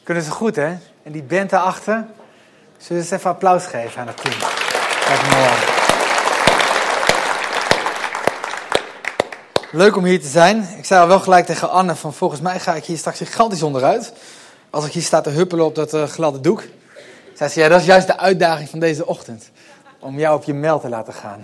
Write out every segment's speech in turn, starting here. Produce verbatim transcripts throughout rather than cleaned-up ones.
Kunnen ze goed, hè? En die band daarachter. Zullen we eens even applaus geven aan het team? Dat is mooi. Leuk om hier te zijn. Ik zei al wel gelijk tegen Anne van volgens mij ga ik hier straks gigantisch onderuit. Als ik hier sta te huppelen op dat uh, gladde doek. Zei ze, ja, dat is juist de uitdaging van deze ochtend. Om jou op je mel te laten gaan.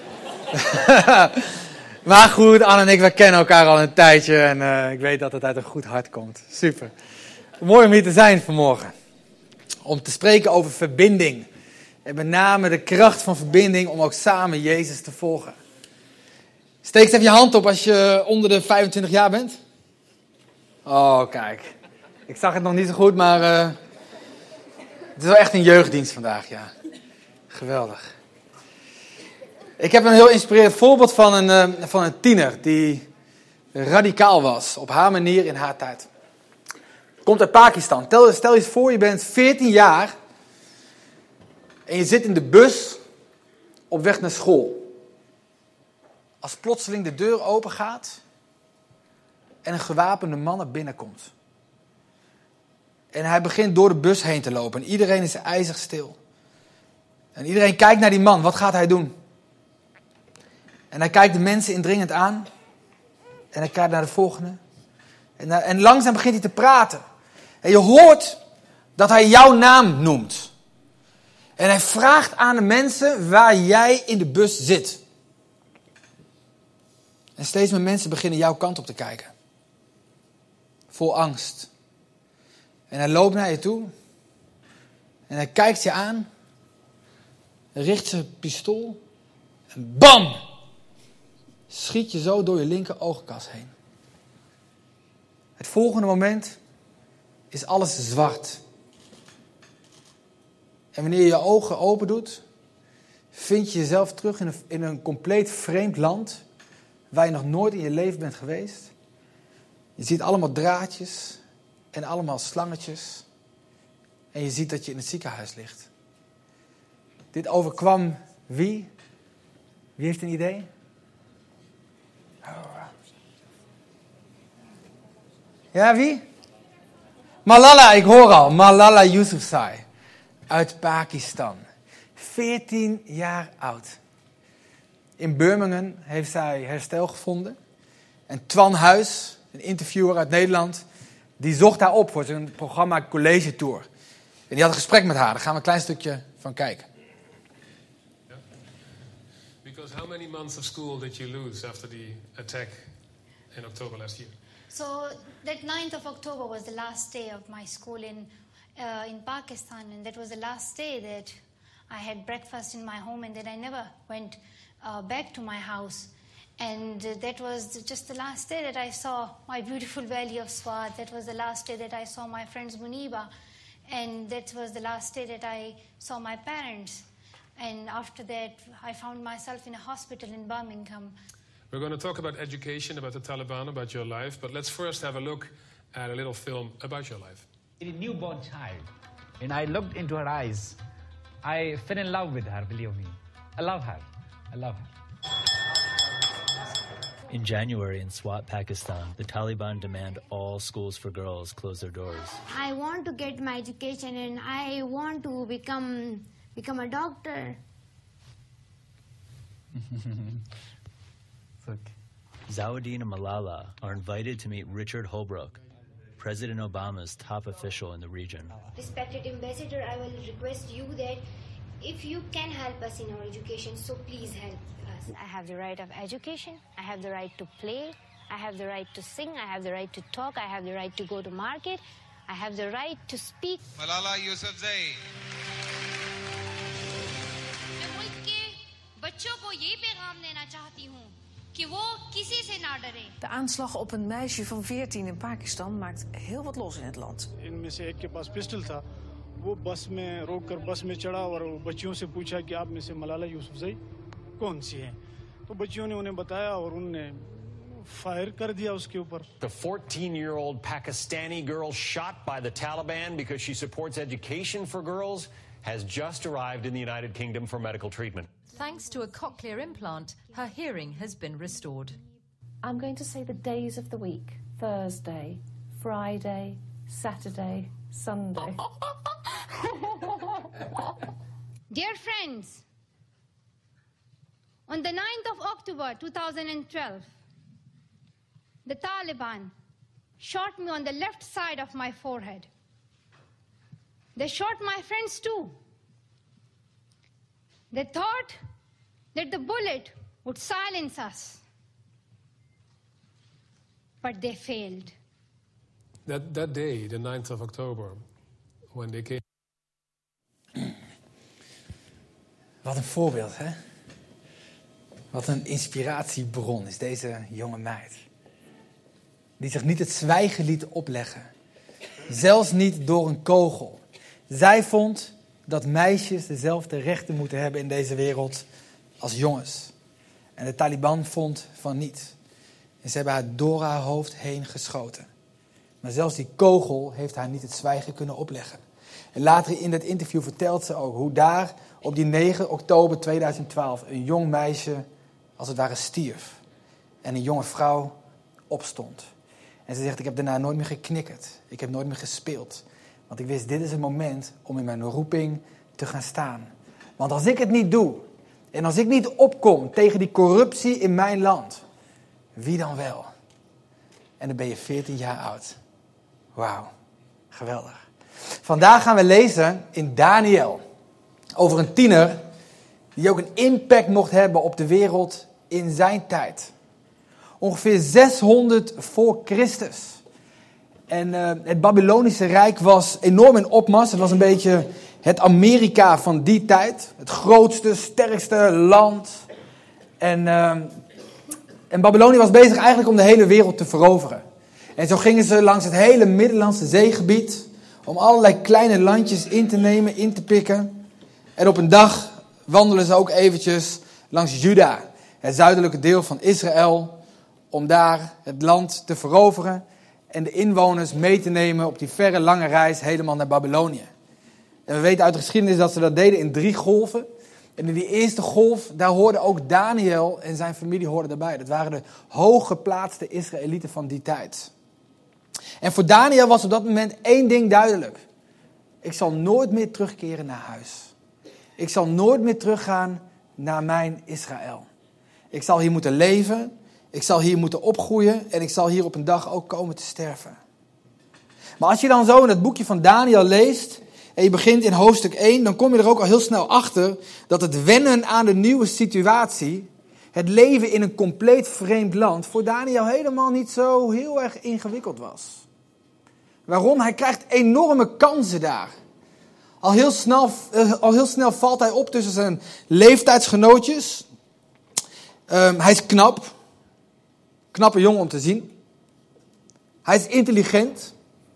Maar goed, Anne en ik, we kennen elkaar al een tijdje. En uh, ik weet dat het uit een goed hart komt. Super. Mooi om hier te zijn vanmorgen. Om te spreken over verbinding. En met name de kracht van verbinding om ook samen Jezus te volgen. Steek eens even je hand op als je onder de vijfentwintig jaar bent. Oh, kijk. Ik zag het nog niet zo goed, maar uh, het is wel echt een jeugddienst vandaag, ja. Geweldig. Ik heb een heel inspirerend voorbeeld van een, uh, van een tiener die radicaal was. Op haar manier in haar tijd. Komt uit Pakistan. Stel, stel je eens voor, je bent veertien jaar en je zit in de bus op weg naar school. Als plotseling de deur open gaat en een gewapende man er binnenkomt. En hij begint door de bus heen te lopen en iedereen is ijzig stil. En iedereen kijkt naar die man, wat gaat hij doen? En hij kijkt de mensen indringend aan en hij kijkt naar de volgende. En, en langzaam begint hij te praten. En je hoort dat hij jouw naam noemt. En hij vraagt aan de mensen waar jij in de bus zit. En steeds meer mensen beginnen jouw kant op te kijken. Vol angst. En hij loopt naar je toe. En hij kijkt je aan. Richt zijn pistool. En bam! Schiet je zo door je linker oogkas heen. Het volgende moment is alles zwart. En wanneer je je ogen open doet, vind je jezelf terug in een, in een compleet vreemd land, waar je nog nooit in je leven bent geweest. Je ziet allemaal draadjes en allemaal slangetjes. En je ziet dat je in het ziekenhuis ligt. Dit overkwam wie? Wie heeft een idee? Ja, wie? Malala, ik hoor al. Malala Yousafzai. Uit Pakistan. veertien jaar oud. In Birmingham heeft zij herstel gevonden. En Twan Huis, een interviewer uit Nederland, die zocht haar op voor zijn programma College Tour. En die had een gesprek met haar. Daar gaan we een klein stukje van kijken. Yeah. Because how many months of school did you lose after the attack in October last year? So that ninth of October was the last day of my school in uh, in Pakistan, and that was the last day that I had breakfast in my home, and then I never went uh, back to my house. And uh, that was just the last day that I saw my beautiful valley of Swat. That was the last day that I saw my friends Muniba, and that was the last day that I saw my parents. And after that, I found myself in a hospital in Birmingham. We're going to talk about education, about the Taliban, about your life, but let's first have a look at a little film about your life. A newborn child, and I looked into her eyes. I fell in love with her, believe me. I love her. I love her. In January in Swat, Pakistan, the Taliban demand all schools for girls close their doors. I want to get my education and I want to become become a doctor. Okay. Zawuddin and Malala are invited to meet Richard Holbrooke, President Obama's top official in the region. Respected Ambassador, I will request you that if you can help us in our education, so please help us. I have the right of education. I have the right to play. I have the right to sing. I have the right to talk. I have the right to go to market. I have the right to speak. Malala Yousafzai. मैं मुल्क के बच्चों को ये पैगाम देना चाहती हूँ कि वो किसी से ना डरे. De aanslag op een meisje van veertien in Pakistan maakt heel wat los in het land. इनमें से एक के पास पिस्टल था. वो बस में रोककर बस में चढ़ा और बच्चियों से पूछा कि आप में से मलाला यूसुफजई कौन सी हैं. तो बच्चियों ने उन्हें बताया और उन्होंने फायर कर दिया उसके ऊपर. The fourteen-year-old Pakistani girl shot by the Taliban because she supports education for girls has just arrived in the United Kingdom for medical treatment. Thanks to a cochlear implant, her hearing has been restored. I'm going to say the days of the week. Thursday, Friday, Saturday, Sunday. Dear friends, on the ninth of October two thousand twelve, the Taliban shot me on the left side of my forehead. They shot my friends too. They thought that the bullet would silence us, but they failed. That, that day, the ninth of October, when they came... Wat een voorbeeld, hè? Wat een inspiratiebron is deze jonge meid. Die zich niet het zwijgen liet opleggen. Zelfs niet door een kogel. Zij vond dat meisjes dezelfde rechten moeten hebben in deze wereld als jongens. En de Taliban vond van niet. En ze hebben haar door haar hoofd heen geschoten. Maar zelfs die kogel heeft haar niet het zwijgen kunnen opleggen. En later in dat interview vertelt ze ook hoe daar op die negen oktober tweeduizend twaalf een jong meisje als het ware stierf. En een jonge vrouw opstond. En ze zegt, ik heb daarna nooit meer geknikkerd. Ik heb nooit meer gespeeld. Want ik wist, dit is het moment om in mijn roeping te gaan staan. Want als ik het niet doe, en als ik niet opkom tegen die corruptie in mijn land, wie dan wel? En dan ben je veertien jaar oud. Wauw, geweldig. Vandaag gaan we lezen in Daniel over een tiener die ook een impact mocht hebben op de wereld in zijn tijd. Ongeveer zeshonderd voor Christus. En uh, het Babylonische Rijk was enorm in opmars. Het was een beetje het Amerika van die tijd. Het grootste, sterkste land. En, uh, en Babylonië was bezig eigenlijk om de hele wereld te veroveren. En zo gingen ze langs het hele Middellandse zeegebied om allerlei kleine landjes in te nemen, in te pikken. En op een dag wandelen ze ook eventjes langs Juda, het zuidelijke deel van Israël, om daar het land te veroveren en de inwoners mee te nemen op die verre, lange reis helemaal naar Babylonië. En we weten uit de geschiedenis dat ze dat deden in drie golven. En in die eerste golf, daar hoorde ook Daniel en zijn familie hoorden daarbij. Dat waren de hooggeplaatste Israëlieten van die tijd. En voor Daniel was op dat moment één ding duidelijk. Ik zal nooit meer terugkeren naar huis. Ik zal nooit meer teruggaan naar mijn Israël. Ik zal hier moeten leven. Ik zal hier moeten opgroeien. En ik zal hier op een dag ook komen te sterven. Maar als je dan zo in het boekje van Daniel leest en je begint in hoofdstuk één, dan kom je er ook al heel snel achter dat het wennen aan de nieuwe situatie, het leven in een compleet vreemd land, voor Daniel helemaal niet zo heel erg ingewikkeld was. Waarom? Hij krijgt enorme kansen daar. Al heel snel, uh, al heel snel valt hij op tussen zijn leeftijdsgenootjes. Um, hij is knap. Knappe jongen om te zien. Hij is intelligent.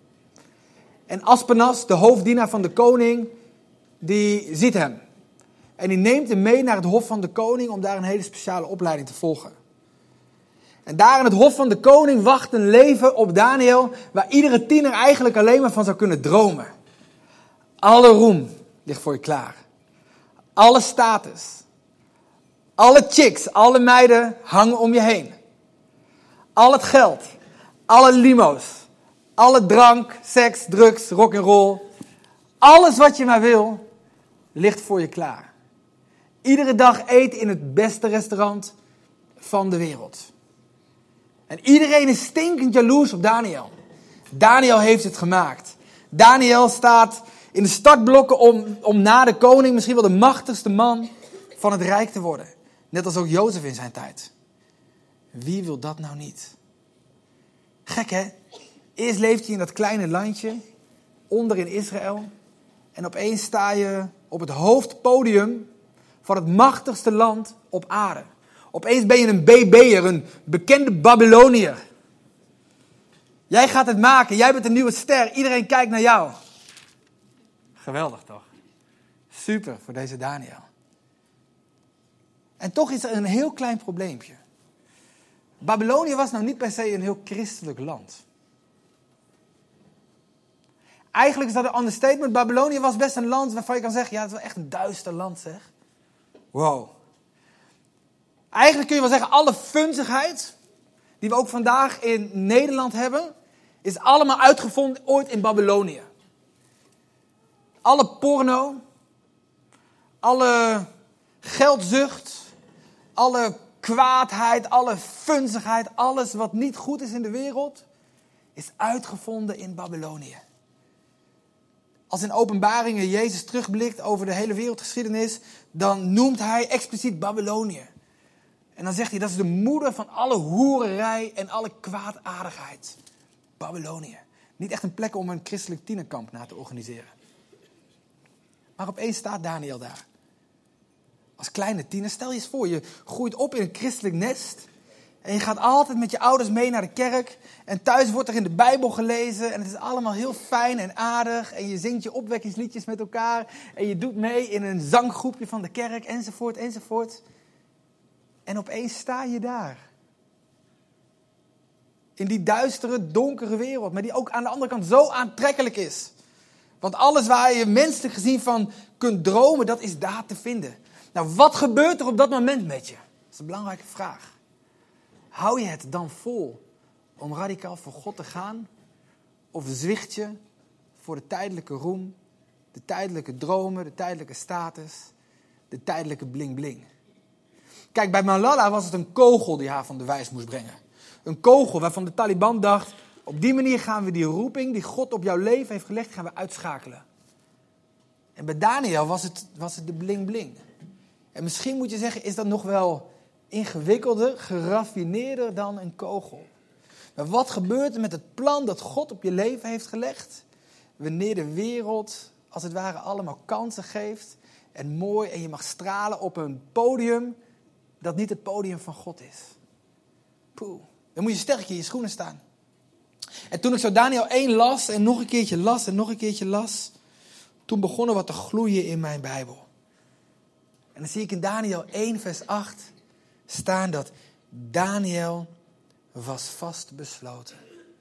En Aspenas, de hoofddienaar van de koning, die ziet hem. En die neemt hem mee naar het hof van de koning om daar een hele speciale opleiding te volgen. En daar in het hof van de koning wacht een leven op Daniel waar iedere tiener eigenlijk alleen maar van zou kunnen dromen. Alle roem ligt voor je klaar. Alle status. Alle chicks, alle meiden hangen om je heen. Al het geld. Alle limo's. Alle drank, seks, drugs, rock'n'roll. Alles wat je maar wil, ligt voor je klaar. Iedere dag eten in het beste restaurant van de wereld. En iedereen is stinkend jaloers op Daniel. Daniel heeft het gemaakt. Daniel staat in de startblokken om, om na de koning misschien wel de machtigste man van het rijk te worden. Net als ook Jozef in zijn tijd. Wie wil dat nou niet? Gek hè? Eerst leeft hij in dat kleine landje, onder in Israël. En opeens sta je op het hoofdpodium van het machtigste land op aarde. Opeens ben je een B B'er, een bekende Babyloniër. Jij gaat het maken, jij bent een nieuwe ster, iedereen kijkt naar jou. Geweldig toch? Super voor deze Daniel. En toch is er een heel klein probleempje. Babylonië was nou niet per se een heel christelijk land. Eigenlijk is dat een understatement. Babylonië was best een land waarvan je kan zeggen, ja, het is wel echt een duister land zeg. Wow. Eigenlijk kun je wel zeggen, alle funzigheid die we ook vandaag in Nederland hebben, is allemaal uitgevonden ooit in Babylonië. Alle porno, alle geldzucht, alle kwaadheid, alle funzigheid, alles wat niet goed is in de wereld, is uitgevonden in Babylonië. Als in Openbaringen Jezus terugblikt over de hele wereldgeschiedenis, dan noemt hij expliciet Babylonië. En dan zegt hij, dat is de moeder van alle hoererij en alle kwaadaardigheid. Babylonië. Niet echt een plek om een christelijk tienerkamp na te organiseren. Maar opeens staat Daniel daar. Als kleine tiener, stel je eens voor, je groeit op in een christelijk nest. En je gaat altijd met je ouders mee naar de kerk. En thuis wordt er in de Bijbel gelezen. En het is allemaal heel fijn en aardig. En je zingt je opwekkingsliedjes met elkaar. En je doet mee in een zanggroepje van de kerk, enzovoort, enzovoort. En opeens sta je daar. In die duistere, donkere wereld. Maar die ook aan de andere kant zo aantrekkelijk is. Want alles waar je menselijk gezien van kunt dromen, dat is daar te vinden. Nou, wat gebeurt er op dat moment met je? Dat is een belangrijke vraag. Hou je het dan vol om radicaal voor God te gaan? Of zwicht je voor de tijdelijke roem, de tijdelijke dromen, de tijdelijke status, de tijdelijke bling bling? Kijk, bij Malala was het een kogel die haar van de wijs moest brengen. Een kogel waarvan de Taliban dacht, op die manier gaan we die roeping die God op jouw leven heeft gelegd, gaan we uitschakelen. En bij Daniel was het, was het de bling bling. En misschien moet je zeggen, is dat nog wel ingewikkelder, geraffineerder dan een kogel. Maar wat gebeurt er met het plan dat God op je leven heeft gelegd? Wanneer de wereld, als het ware, allemaal kansen geeft. En mooi, en je mag stralen op een podium dat niet het podium van God is. Poeh, dan moet je sterk in je schoenen staan. En toen ik zo Daniel één las en nog een keertje las en nog een keertje las, toen begon er wat te gloeien in mijn Bijbel. En dan zie ik in Daniel één vers acht staan dat Daniel was vastbesloten.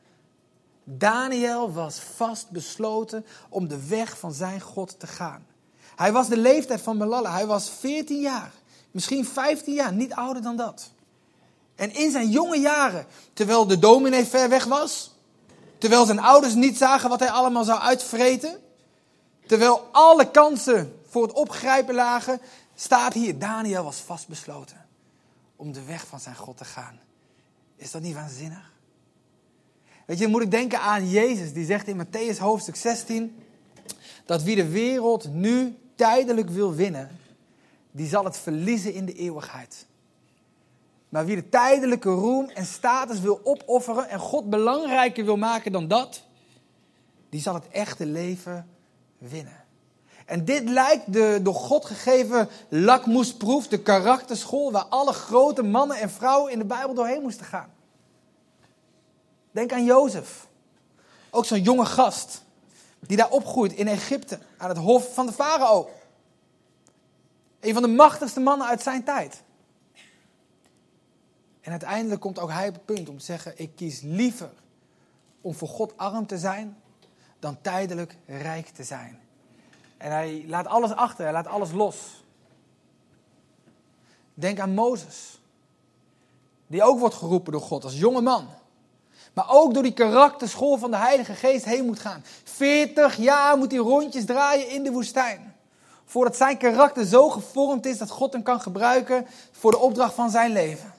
Daniel was vastbesloten om de weg van zijn God te gaan. Hij was de leeftijd van Malala. Hij was veertien jaar, misschien vijftien jaar, niet ouder dan dat. En in zijn jonge jaren, terwijl de dominee ver weg was, terwijl zijn ouders niet zagen wat hij allemaal zou uitvreten, terwijl alle kansen voor het opgrijpen lagen, staat hier, Daniel was vastbesloten om de weg van zijn God te gaan. Is dat niet waanzinnig? Weet je, dan moet ik denken aan Jezus, die zegt in Mattheüs hoofdstuk zestien, dat wie de wereld nu tijdelijk wil winnen, die zal het verliezen in de eeuwigheid. Maar wie de tijdelijke roem en status wil opofferen en God belangrijker wil maken dan dat, die zal het echte leven winnen. En dit lijkt de door God gegeven lakmoesproef, de karakterschool waar alle grote mannen en vrouwen in de Bijbel doorheen moesten gaan. Denk aan Jozef, ook zo'n jonge gast die daar opgroeit in Egypte aan het hof van de farao. Een van de machtigste mannen uit zijn tijd. En uiteindelijk komt ook hij op het punt om te zeggen, ik kies liever om voor God arm te zijn dan tijdelijk rijk te zijn. En hij laat alles achter, hij laat alles los. Denk aan Mozes, die ook wordt geroepen door God als jonge man. Maar ook door die karakterschool van de Heilige Geest heen moet gaan. veertig jaar moet hij rondjes draaien in de woestijn. Voordat zijn karakter zo gevormd is dat God hem kan gebruiken voor de opdracht van zijn leven.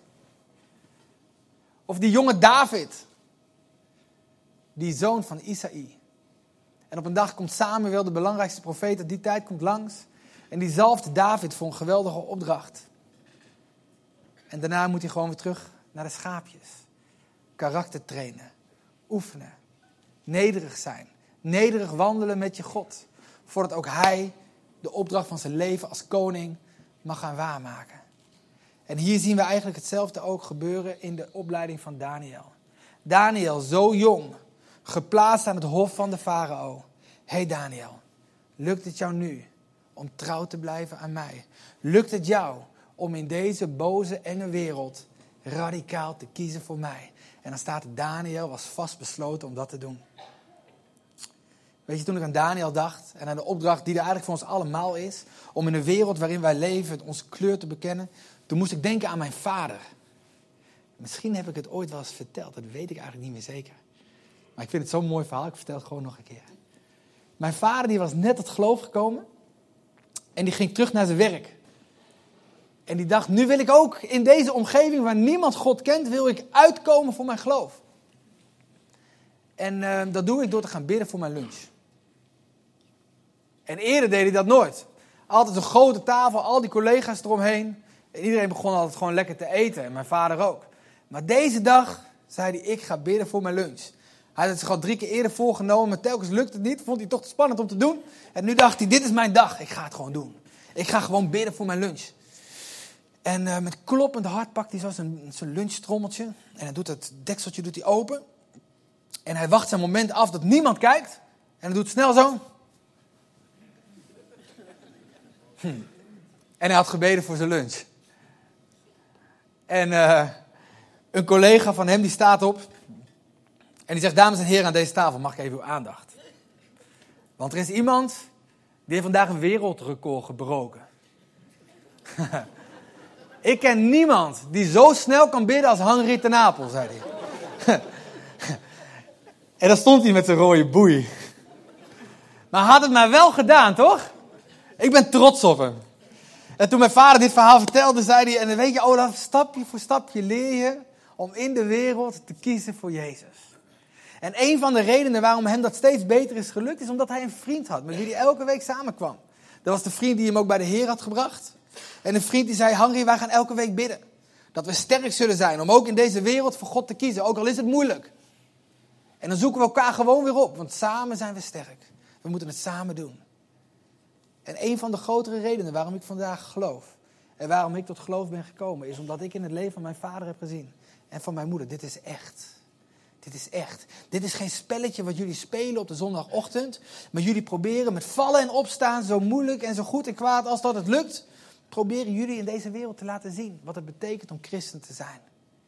Of die jonge David, die zoon van Isaïe. En op een dag komt Samuel, de belangrijkste profeet uit die tijd, komt langs. En die zalft David voor een geweldige opdracht. En daarna moet hij gewoon weer terug naar de schaapjes. Karakter trainen, oefenen, nederig zijn. Nederig wandelen met je God. Voordat ook hij de opdracht van zijn leven als koning mag gaan waarmaken. En hier zien we eigenlijk hetzelfde ook gebeuren in de opleiding van Daniel. Daniel, zo jong, geplaatst aan het hof van de farao. Hé hey Daniel, lukt het jou nu om trouw te blijven aan mij? Lukt het jou om in deze boze, enge wereld radicaal te kiezen voor mij? En dan staat er, Daniel was vastbesloten om dat te doen. Weet je, toen ik aan Daniel dacht en aan de opdracht die er eigenlijk voor ons allemaal is, om in de wereld waarin wij leven onze kleur te bekennen, toen moest ik denken aan mijn vader. Misschien heb ik het ooit wel eens verteld, dat weet ik eigenlijk niet meer zeker. Maar ik vind het zo'n mooi verhaal, ik vertel het gewoon nog een keer. Mijn vader die was net tot geloof gekomen. En die ging terug naar zijn werk. En die dacht, nu wil ik ook in deze omgeving waar niemand God kent, wil ik uitkomen voor mijn geloof. En uh, dat doe ik door te gaan bidden voor mijn lunch. En eerder deed hij dat nooit. Altijd een grote tafel, al die collega's eromheen. En iedereen begon altijd gewoon lekker te eten. En mijn vader ook. Maar deze dag zei hij, ik ga bidden voor mijn lunch. Hij had het zich al drie keer eerder voorgenomen, maar telkens lukte het niet. Vond hij toch te spannend om te doen. En nu dacht hij, dit is mijn dag. Ik ga het gewoon doen. Ik ga gewoon bidden voor mijn lunch. En uh, met kloppend hart pakt hij zo zijn, zijn lunchtrommeltje. En hij doet het dekseltje doet hij open. En hij wacht zijn moment af dat niemand kijkt. En hij doet snel zo. Hm. En hij had gebeden voor zijn lunch. En uh, een collega van hem die staat op. En die zegt, dames en heren aan deze tafel, mag ik even uw aandacht? Want er is iemand die heeft vandaag een wereldrecord gebroken. Ik ken niemand die zo snel kan bidden als Henri ten Apel, zei hij. En dan stond hij met zijn rode boei. Maar hij had het maar wel gedaan, toch? Ik ben trots op hem. En toen mijn vader dit verhaal vertelde, zei hij, en dan weet je, Olaf, stapje voor stapje leer je om in de wereld te kiezen voor Jezus. En een van de redenen waarom hem dat steeds beter is gelukt, is omdat hij een vriend had met wie hij elke week samenkwam. Dat was de vriend die hem ook bij de Heer had gebracht. En een vriend die zei, Henri, wij gaan elke week bidden. Dat we sterk zullen zijn om ook in deze wereld voor God te kiezen, ook al is het moeilijk. En dan zoeken we elkaar gewoon weer op, want samen zijn we sterk. We moeten het samen doen. En een van de grotere redenen waarom ik vandaag geloof, en waarom ik tot geloof ben gekomen, is omdat ik in het leven van mijn vader heb gezien. En van mijn moeder, dit is echt. Dit is echt. Dit is geen spelletje wat jullie spelen op de zondagochtend. Maar jullie proberen met vallen en opstaan, zo moeilijk en zo goed en kwaad als dat het lukt, proberen jullie in deze wereld te laten zien wat het betekent om christen te zijn.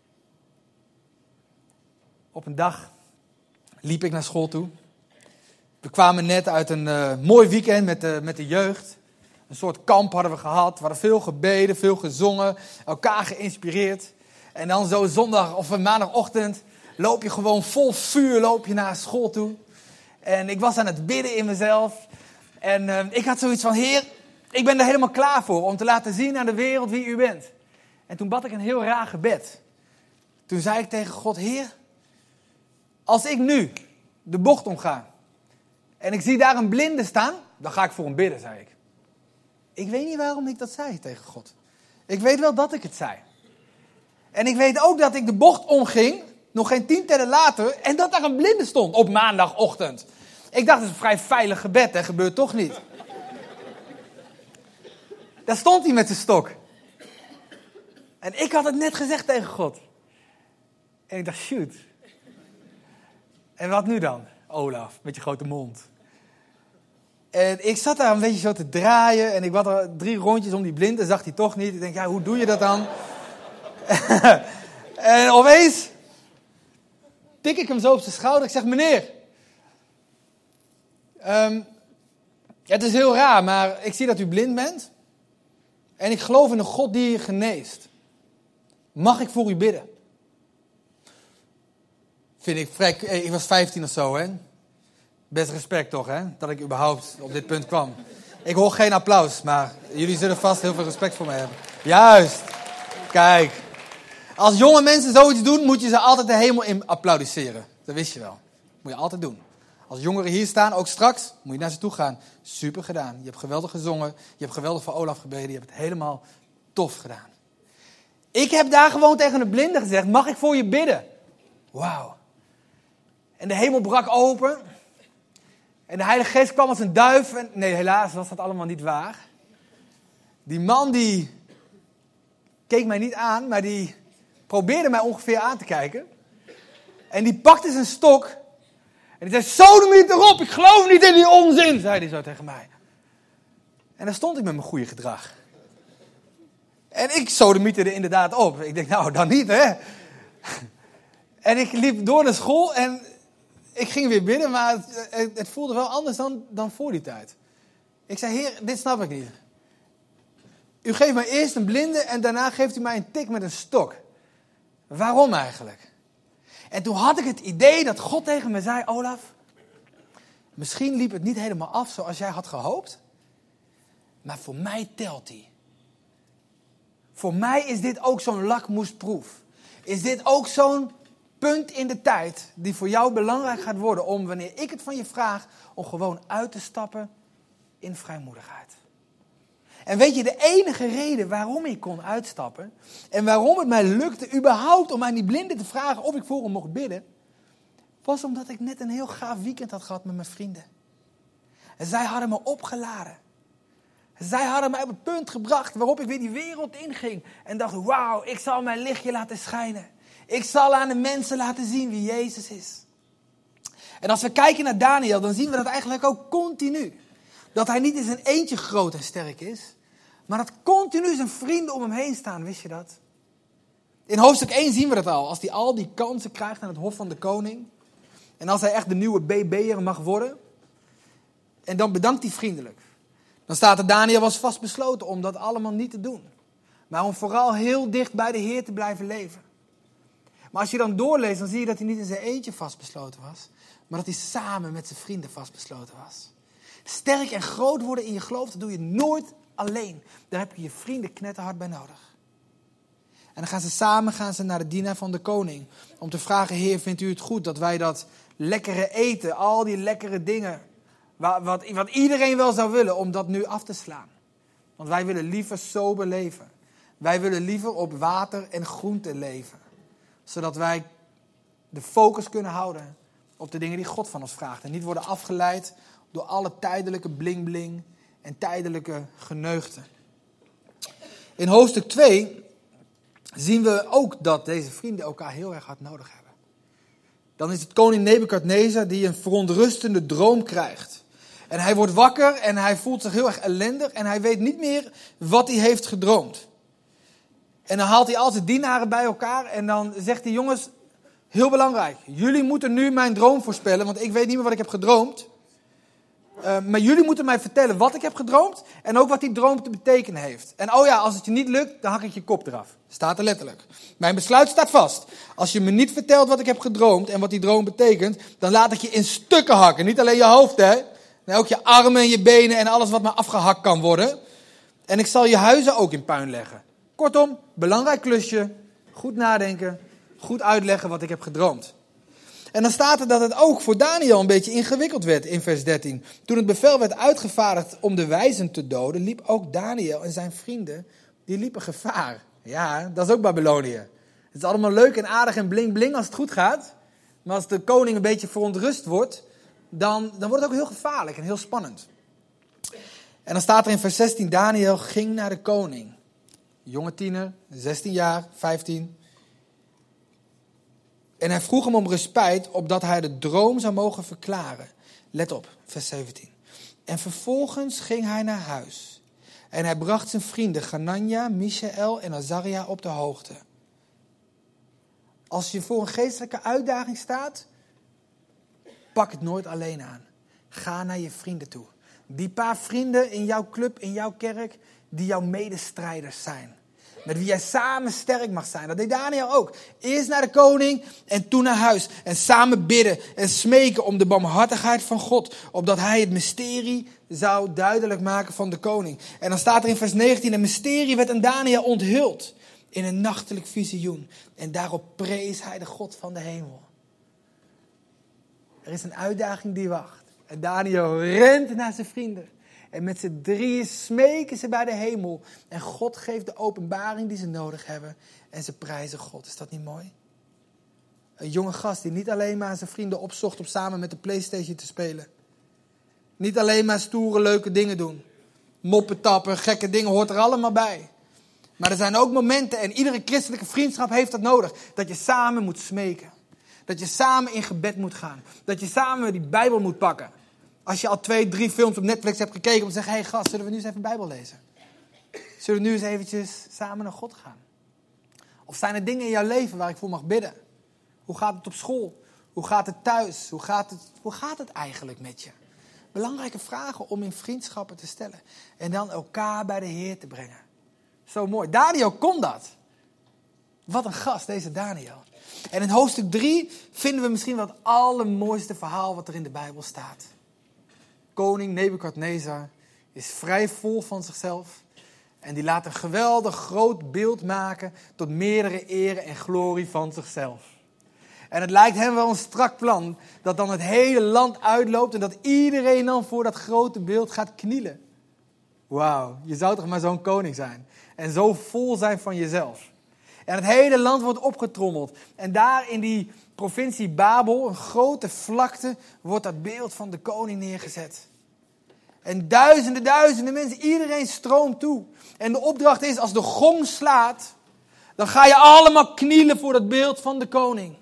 Op een dag liep ik naar school toe. We kwamen net uit een uh, mooi weekend met de, met de jeugd. Een soort kamp hadden we gehad. We hadden veel gebeden, veel gezongen, elkaar geïnspireerd. En dan zo zondag of maandagochtend loop je gewoon vol vuur loop je naar school toe. En ik was aan het bidden in mezelf. En uh, ik had zoiets van, Heer, ik ben er helemaal klaar voor om te laten zien aan de wereld wie u bent. En toen bad ik een heel raar gebed. Toen zei ik tegen God, Heer, als ik nu de bocht omga en ik zie daar een blinde staan, dan ga ik voor hem bidden, zei ik. Ik weet niet waarom ik dat zei tegen God. Ik weet wel dat ik het zei. En ik weet ook dat ik de bocht omging, nog geen tien tellen later, en dat daar een blinde stond op maandagochtend. Ik dacht, dat is een vrij veilig gebed, dat gebeurt toch niet. Daar stond hij met zijn stok. En ik had het net gezegd tegen God. En ik dacht, shoot. En wat nu dan, Olaf, met je grote mond? En ik zat daar een beetje zo te draaien. En ik had er drie rondjes om die blind. En zag hij toch niet. Ik denk, ja, hoe doe je dat dan? En opeens tik ik hem zo op zijn schouder. Ik zeg, meneer. Um, het is heel raar, maar ik zie dat u blind bent. En ik geloof in een God die je geneest. Mag ik voor u bidden? Vind ik vrij... Ik was vijftien of zo, hè? Best respect toch, hè? Dat ik überhaupt op dit punt kwam. Ik hoor geen applaus, maar jullie zullen vast heel veel respect voor mij hebben. Juist. Kijk. Als jonge mensen zoiets doen, moet je ze altijd de hemel in applaudisseren. Dat wist je wel. Moet je altijd doen. Als jongeren hier staan, ook straks, moet je naar ze toe gaan. Super gedaan. Je hebt geweldig gezongen. Je hebt geweldig voor Olaf gebeden. Je hebt het helemaal tof gedaan. Ik heb daar gewoon tegen een blinde gezegd, mag ik voor je bidden? Wauw. En de hemel brak open. En de Heilige Geest kwam als een duif. En, nee, helaas was dat allemaal niet waar. Die man die keek mij niet aan, maar die probeerde mij ongeveer aan te kijken. En die pakte zijn stok. En die zei, sodemiet erop, ik geloof niet in die onzin, zei hij zo tegen mij. En daar stond ik met mijn goede gedrag. En ik sodemiette er inderdaad op. Ik denk, nou, dan niet, hè. En ik liep door naar school en ik ging weer binnen, maar het, het, het voelde wel anders dan, dan voor die tijd. Ik zei, Heer, dit snap ik niet. U geeft mij eerst een blinde en daarna geeft u mij een tik met een stok. Waarom eigenlijk? En toen had ik het idee dat God tegen me zei, Olaf, Misschien liep het niet helemaal af zoals jij had gehoopt. Maar voor mij telt die. Voor mij is dit ook zo'n lakmoesproef. Is dit ook zo'n punt in de tijd die voor jou belangrijk gaat worden om, wanneer ik het van je vraag, om gewoon uit te stappen in vrijmoedigheid. En weet je, de enige reden waarom ik kon uitstappen en waarom het mij lukte überhaupt om aan die blinde te vragen of ik voor hem mocht bidden, was omdat ik net een heel gaaf weekend had gehad met mijn vrienden. En zij hadden me opgeladen. Zij hadden mij op het punt gebracht waarop ik weer die wereld inging. En dacht, wauw, ik zal mijn lichtje laten schijnen. Ik zal aan de mensen laten zien wie Jezus is. En als we kijken naar Daniel, dan zien we dat eigenlijk ook continu. Dat hij niet in zijn eentje groot en sterk is. Maar dat continu zijn vrienden om hem heen staan, wist je dat? In hoofdstuk één zien we dat al. Als hij al die kansen krijgt aan het hof van de koning. En als hij echt de nieuwe B B'er mag worden. En dan bedankt hij vriendelijk. Dan staat er, Daniel was vastbesloten om dat allemaal niet te doen. Maar om vooral heel dicht bij de Heer te blijven leven. Maar als je dan doorleest, dan zie je dat hij niet in zijn eentje vastbesloten was. Maar dat hij samen met zijn vrienden vastbesloten was. Sterk en groot worden in je geloof, dat doe je nooit alleen. Daar heb je je vrienden knetterhard bij nodig. En dan gaan ze samen gaan ze naar de dienaar van de koning. Om te vragen, Heer, vindt u het goed dat wij dat lekkere eten, al die lekkere dingen, wat, wat, wat iedereen wel zou willen, om dat nu af te slaan. Want wij willen liever sober leven. Wij willen liever op water en groente leven. Zodat wij de focus kunnen houden op de dingen die God van ons vraagt. En niet worden afgeleid door alle tijdelijke bling-bling en tijdelijke geneugten. In hoofdstuk twee zien we ook dat deze vrienden elkaar heel erg hard nodig hebben. Dan is het koning Nebukadnezar die een verontrustende droom krijgt. En hij wordt wakker en hij voelt zich heel erg ellendig en hij weet niet meer wat hij heeft gedroomd. En dan haalt hij al zijn dienaren bij elkaar en dan zegt hij, jongens, heel belangrijk, jullie moeten nu mijn droom voorspellen, want ik weet niet meer wat ik heb gedroomd. Uh, maar jullie moeten mij vertellen wat ik heb gedroomd en ook wat die droom te betekenen heeft. En oh ja, als het je niet lukt, dan hak ik je kop eraf. Staat er letterlijk. Mijn besluit staat vast. Als je me niet vertelt wat ik heb gedroomd en wat die droom betekent, dan laat ik je in stukken hakken. Niet alleen je hoofd, hè. Nee, ook je armen en je benen en alles wat maar afgehakt kan worden. En ik zal je huizen ook in puin leggen. Kortom, belangrijk klusje. Goed nadenken. Goed uitleggen wat ik heb gedroomd. En dan staat er dat het ook voor Daniel een beetje ingewikkeld werd in vers dertien. Toen het bevel werd uitgevaardigd om de wijzen te doden, liep ook Daniel en zijn vrienden, die liepen gevaar. Ja, dat is ook Babylonië. Het is allemaal leuk en aardig en bling bling als het goed gaat. Maar als de koning een beetje verontrust wordt, dan, dan wordt het ook heel gevaarlijk en heel spannend. En dan staat er in vers zestien, Daniel ging naar de koning. Jonge tiener, zestien jaar, vijftien. En hij vroeg hem om respijt, opdat hij de droom zou mogen verklaren. Let op, vers zeventien. En vervolgens ging hij naar huis. En hij bracht zijn vrienden Ganania, Mishael en Azaria op de hoogte. Als je voor een geestelijke uitdaging staat, pak het nooit alleen aan. Ga naar je vrienden toe. Die paar vrienden in jouw club, in jouw kerk, die jouw medestrijders zijn. Met wie jij samen sterk mag zijn. Dat deed Daniel ook. Eerst naar de koning en toen naar huis. En samen bidden en smeken om de barmhartigheid van God. Opdat hij het mysterie zou duidelijk maken van de koning. En dan staat er in vers negentien. Het mysterie werd aan Daniel onthuld in een nachtelijk visioen. En daarop prees hij de God van de hemel. Er is een uitdaging die wacht. En Daniel rent naar zijn vrienden. En met z'n drieën smeken ze bij de hemel. En God geeft de openbaring die ze nodig hebben. En ze prijzen God. Is dat niet mooi? Een jonge gast die niet alleen maar zijn vrienden opzocht om samen met de PlayStation te spelen. Niet alleen maar stoere, leuke dingen doen. Moppen tappen, gekke dingen hoort er allemaal bij. Maar er zijn ook momenten, en iedere christelijke vriendschap heeft dat nodig, dat je samen moet smeken. Dat je samen in gebed moet gaan. Dat je samen die Bijbel moet pakken. Als je al twee, drie films op Netflix hebt gekeken om te zeggen, hé hey, gast, zullen we nu eens even de Bijbel lezen? Zullen we nu eens eventjes samen naar God gaan? Of zijn er dingen in jouw leven waar ik voor mag bidden? Hoe gaat het op school? Hoe gaat het thuis? Hoe gaat het, hoe gaat het eigenlijk met je? Belangrijke vragen om in vriendschappen te stellen. En dan elkaar bij de Heer te brengen. Zo mooi. Daniel kon dat. Wat een gast, deze Daniel. En in hoofdstuk drie vinden we misschien wel het allermooiste verhaal wat er in de Bijbel staat. koning Nebukadnezar is vrij vol van zichzelf. En die laat een geweldig groot beeld maken tot meerdere ere en glorie van zichzelf. En het lijkt hem wel een strak plan dat dan het hele land uitloopt en dat iedereen dan voor dat grote beeld gaat knielen. Wauw, je zou toch maar zo'n koning zijn. En zo vol zijn van jezelf. En het hele land wordt opgetrommeld. En daar in die provincie Babel, een grote vlakte, wordt dat beeld van de koning neergezet. En duizenden, duizenden mensen, iedereen stroomt toe. En de opdracht is, als de gong slaat, dan ga je allemaal knielen voor dat beeld van de koning.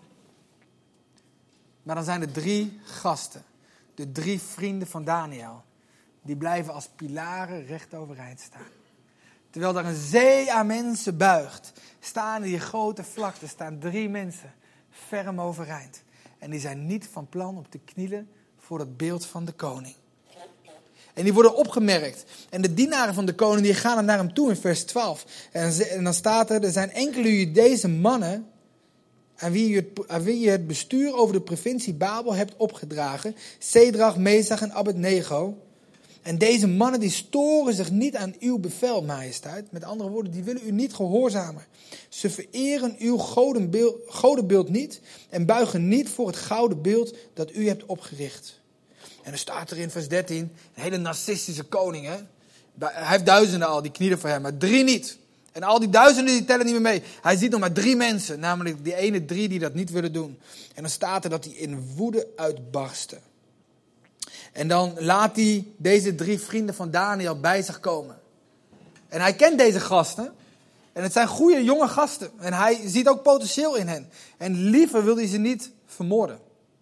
Maar dan zijn er drie gasten, de drie vrienden van Daniel, die blijven als pilaren recht overeind staan. Terwijl daar een zee aan mensen buigt, staan in die grote vlakte, staan drie mensen ferm overeind. En die zijn niet van plan om te knielen voor het beeld van de koning. En die worden opgemerkt. En de dienaren van de koning die gaan naar hem toe in vers twaalf. En dan staat er, er zijn enkele deze mannen aan wie, je het, aan wie je het bestuur over de provincie Babel hebt opgedragen. Sedrach, Mesach en Abednego. En deze mannen die storen zich niet aan uw bevel, majesteit. Met andere woorden, die willen u niet gehoorzamen. Ze vereren uw godenbeeld, godenbeeld niet en buigen niet voor het gouden beeld dat u hebt opgericht. En er staat er in vers dertien, een hele narcistische koning. Hè? Hij heeft duizenden al, die knielen voor hem, maar drie niet. En al die duizenden die tellen niet meer mee. Hij ziet nog maar drie mensen, namelijk die ene drie die dat niet willen doen. En dan staat er dat hij in woede uitbarsten. En dan laat hij deze drie vrienden van Daniel bij zich komen. En hij kent deze gasten. En het zijn goede jonge gasten. En hij ziet ook potentieel in hen. En liever wil hij ze niet vermoorden.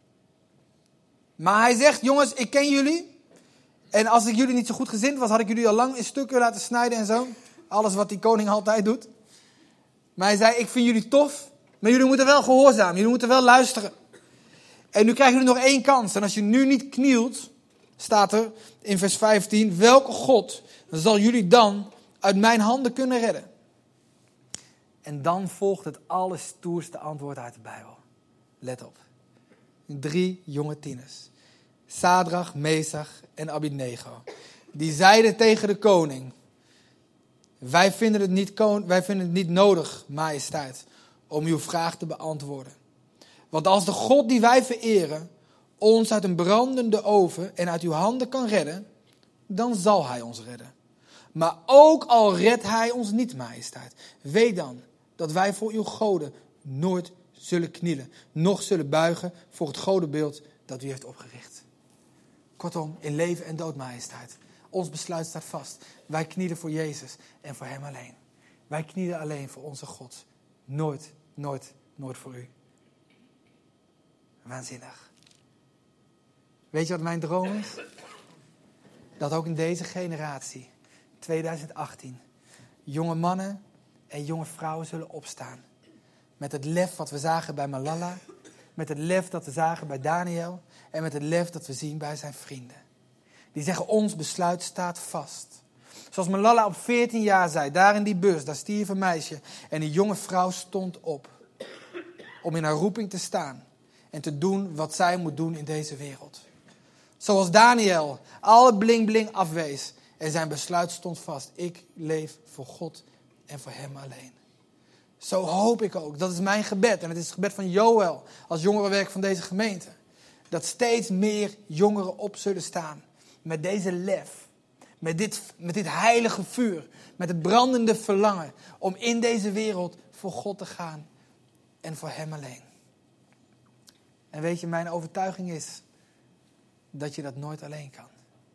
Maar hij zegt, jongens, ik ken jullie. En als ik jullie niet zo goed gezind was, had ik jullie al lang in stukken laten snijden en zo. Alles wat die koning altijd doet. Maar hij zei, ik vind jullie tof. Maar jullie moeten wel gehoorzamen. Jullie moeten wel luisteren. En nu krijgen jullie nog één kans. En als je nu niet knielt, staat er in vers vijftien, welke God zal jullie dan uit mijn handen kunnen redden? En dan volgt het allerstoerste antwoord uit de Bijbel. Let op. Drie jonge tieners. Sadrach, Mesach en Abednego. Die zeiden tegen de koning, wij vinden het niet, wij vinden het niet nodig, majesteit, om uw vraag te beantwoorden. Want als de God die wij vereren ons uit een brandende oven en uit uw handen kan redden, dan zal hij ons redden. Maar ook al redt hij ons niet, majesteit, weet dan dat wij voor uw goden nooit zullen knielen, noch zullen buigen voor het godenbeeld dat u heeft opgericht. Kortom, in leven en dood, majesteit. Ons besluit staat vast. Wij knielen voor Jezus en voor hem alleen. Wij knielen alleen voor onze God. Nooit, nooit, nooit voor u. Waanzinnig. Weet je wat mijn droom is? Dat ook in deze generatie, twintig achttien, jonge mannen en jonge vrouwen zullen opstaan. Met het lef wat we zagen bij Malala, met het lef dat we zagen bij Daniel en met het lef dat we zien bij zijn vrienden. Die zeggen, ons besluit staat vast. Zoals Malala op veertien jaar zei, daar in die bus, daar stierf een meisje en die jonge vrouw stond op om in haar roeping te staan en te doen wat zij moet doen in deze wereld. Zoals Daniel alle bling bling afwees en zijn besluit stond vast. Ik leef voor God en voor hem alleen. Zo hoop ik ook. Dat is mijn gebed. En het is het gebed van Joël als jongerenwerk van deze gemeente. Dat steeds meer jongeren op zullen staan. Met deze lef. Met dit, met dit heilige vuur. Met het brandende verlangen. Om in deze wereld voor God te gaan. En voor hem alleen. En weet je, mijn overtuiging is dat je dat nooit alleen kan.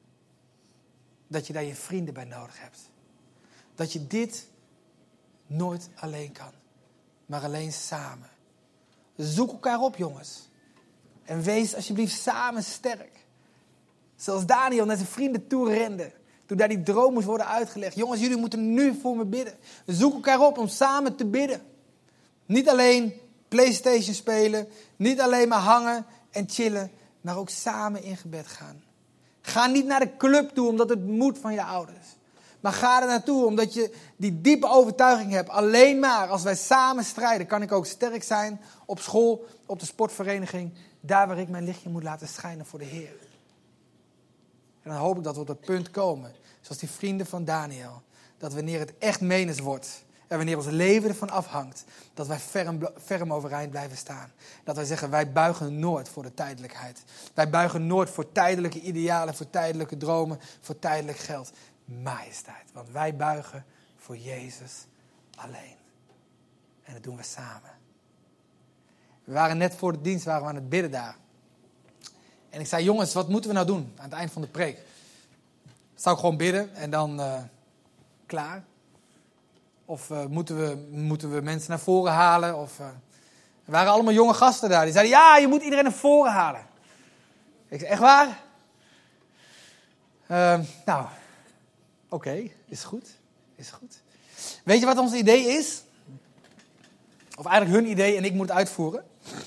Dat je daar je vrienden bij nodig hebt. Dat je dit nooit alleen kan. Maar alleen samen. Zoek elkaar op, jongens. En wees alsjeblieft samen sterk. Zoals Daniel naar zijn vrienden toe rende. Toen daar die droom moest worden uitgelegd. Jongens, jullie moeten nu voor me bidden. Zoek elkaar op om samen te bidden. Niet alleen PlayStation spelen. Niet alleen maar hangen en chillen. Maar ook samen in gebed gaan. Ga niet naar de club toe omdat het moet van je ouders. Maar ga er naartoe omdat je die diepe overtuiging hebt. Alleen maar als wij samen strijden kan ik ook sterk zijn op school, op de sportvereniging. Daar waar ik mijn lichtje moet laten schijnen voor de Heer. En dan hoop ik dat we op dat punt komen, zoals die vrienden van Daniel. Dat wanneer het echt menens wordt en wanneer ons leven ervan afhangt, dat wij ferm, ferm overeind blijven staan. Dat wij zeggen, wij buigen nooit voor de tijdelijkheid. Wij buigen nooit voor tijdelijke idealen, voor tijdelijke dromen, voor tijdelijk geld. Majesteit, want wij buigen voor Jezus alleen. En dat doen we samen. We waren net voor de dienst waren we aan het bidden daar. En ik zei, jongens, wat moeten we nou doen aan het eind van de preek? Zou ik gewoon bidden en dan uh, klaar? Of uh, moeten, we, moeten we mensen naar voren halen? Of, uh, er waren allemaal jonge gasten daar. Die zeiden, ja, je moet iedereen naar voren halen. Ik zei, echt waar? Uh, nou, oké, okay, is goed. Is goed. Weet je wat ons idee is? Of eigenlijk hun idee en ik moet het uitvoeren.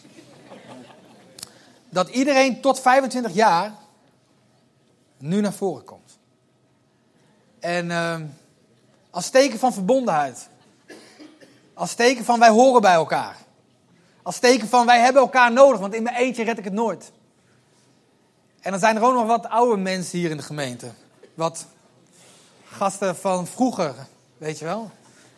Dat iedereen tot vijfentwintig jaar nu naar voren komt. En uh, als teken van verbondenheid. Als teken van wij horen bij elkaar. Als teken van wij hebben elkaar nodig, want in mijn eentje red ik het nooit. En dan zijn er ook nog wat oude mensen hier in de gemeente. Wat gasten van vroeger, weet je wel.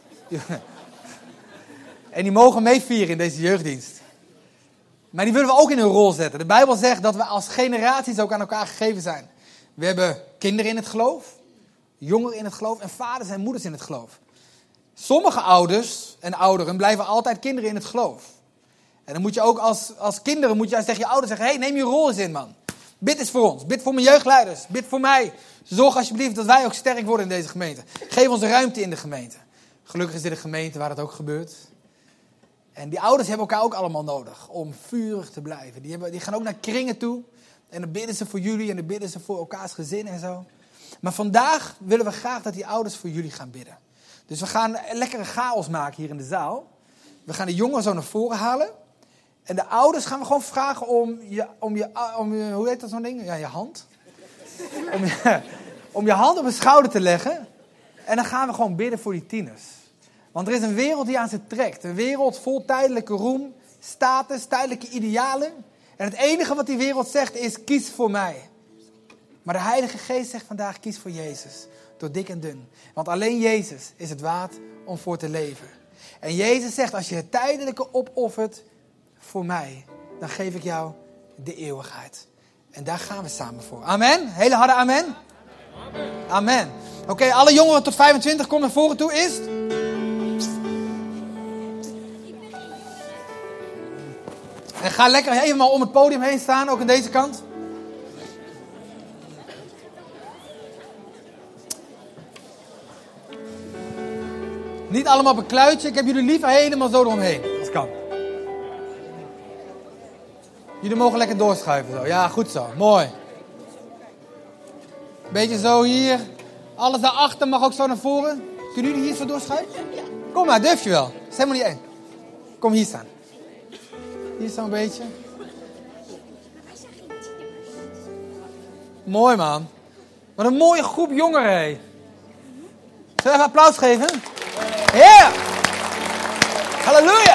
En die mogen meevieren in deze jeugddienst. Maar die willen we ook in hun rol zetten. De Bijbel zegt dat we als generaties ook aan elkaar gegeven zijn. We hebben kinderen in het geloof, jongeren in het geloof en vaders en moeders in het geloof. Sommige ouders en ouderen blijven altijd kinderen in het geloof. En dan moet je ook als, als kinderen moet je juist tegen je ouders zeggen, hey, neem je rol eens in, man. Bid eens voor ons, bid voor mijn jeugdleiders, bid voor mij. Zorg alsjeblieft dat wij ook sterk worden in deze gemeente. Geef ons ruimte in de gemeente. Gelukkig is dit een gemeente waar dat ook gebeurt. En die ouders hebben elkaar ook allemaal nodig om vurig te blijven. Die, hebben, die gaan ook naar kringen toe. En dan bidden ze voor jullie en dan bidden ze voor elkaars gezin en zo. Maar vandaag willen we graag dat die ouders voor jullie gaan bidden. Dus we gaan een lekkere chaos maken hier in de zaal. We gaan de jongeren zo naar voren halen. En de ouders gaan we gewoon vragen om je, om je, om je hoe heet dat zo'n ding? Ja, je hand. Om je, om je hand op hun schouder te leggen. En dan gaan we gewoon bidden voor die tieners. Want er is een wereld die aan ze trekt. Een wereld vol tijdelijke roem, status, tijdelijke idealen. En het enige wat die wereld zegt is, kies voor mij. Maar de Heilige Geest zegt vandaag, kies voor Jezus. Door dik en dun. Want alleen Jezus is het waard om voor te leven. En Jezus zegt, als je het tijdelijke opoffert voor mij, dan geef ik jou de eeuwigheid. En daar gaan we samen voor. Amen? Hele harde amen? Amen. Amen. Oké, okay, alle jongeren tot vijfentwintig, kom naar voren toe eerst. En ga lekker helemaal om het podium heen staan, ook aan deze kant. Niet allemaal op een kluitje, ik heb jullie liever helemaal zo eromheen, als het kan. Jullie mogen lekker doorschuiven zo. Ja, goed zo. Mooi. Beetje zo hier. Alles daarachter mag ook zo naar voren. Kunnen jullie hier zo doorschuiven? Kom maar, durf je wel. Dat is helemaal niet eng. Kom hier staan. Hier zo een beetje. Mooi, man. Wat een mooie groep jongeren, hé. Zullen we even applaus geven? Ja! Yeah. Halleluja!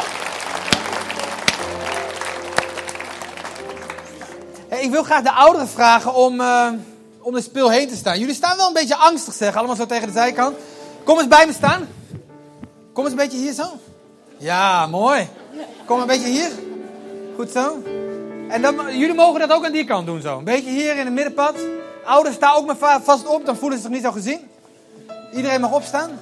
Ik wil graag de ouderen vragen om, uh, om de speel heen te staan. Jullie staan wel een beetje angstig, zeg. Allemaal zo tegen de zijkant. Kom eens bij me staan. Kom eens een beetje hier zo. Ja, mooi. Kom een beetje hier. Goed zo. En dan, jullie mogen dat ook aan die kant doen zo. Een beetje hier in het middenpad. Ouders, sta ook maar vast op. Dan voelen ze zich niet zo gezien. Iedereen mag opstaan.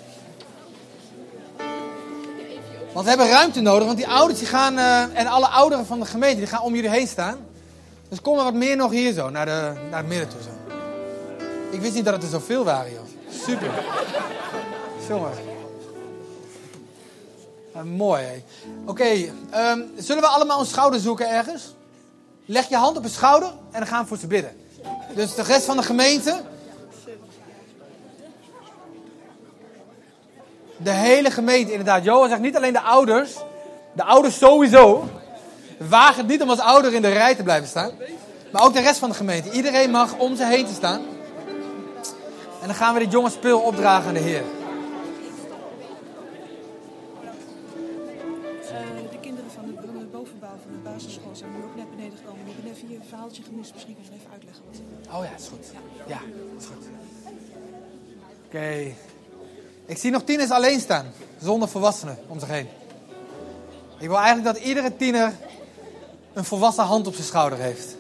Want we hebben ruimte nodig. Want die ouders die gaan, uh, en alle ouderen van de gemeente, die gaan om jullie heen staan. Dus kom maar wat meer nog hier zo, naar, de, naar het midden toe zo. Ik wist niet dat het er zoveel waren, joh. Super. Jongen. Uh, mooi, hé. Oké, okay, um, zullen we allemaal een schouder zoeken ergens? Leg je hand op een schouder en dan gaan we voor ze bidden. Dus de rest van de gemeente. De hele gemeente, inderdaad. Johan zegt niet alleen de ouders. De ouders sowieso. Waag het niet om als ouder in de rij te blijven staan. Maar ook de rest van de gemeente. Iedereen mag om ze heen te staan. En dan gaan we dit jonge speel opdragen aan de Heer. Uh, de kinderen van de bovenbouw van de basisschool zijn nu ook net beneden gekomen. Die hebben net hier een verhaaltje gemist. Misschien kun je even uitleggen wat. Oh ja, is goed. Ja. Okay. Ik zie nog tieners alleen staan, zonder volwassenen om zich heen. Ik wil eigenlijk dat iedere tiener een volwassen hand op zijn schouder heeft.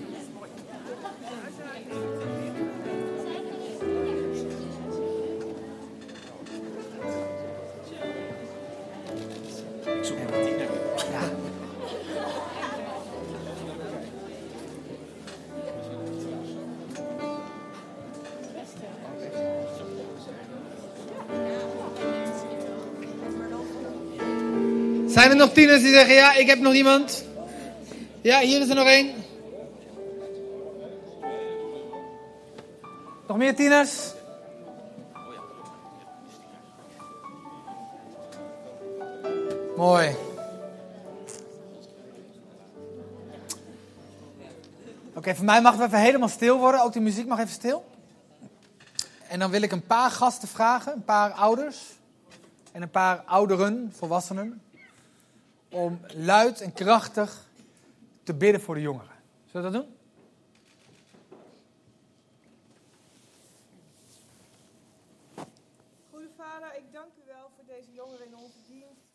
Zijn er nog tieners die zeggen, ja, ik heb nog iemand? Ja, hier is er nog één. Nog meer tieners? Mooi. Oké, okay, voor mij mag het even helemaal stil worden. Ook de muziek mag even stil. En dan wil ik een paar gasten vragen, een paar ouders en een paar ouderen, volwassenen, om luid en krachtig te bidden voor de jongeren. Zullen we dat doen? Goede Vader, ik dank u wel voor deze jongeren in onze dienst.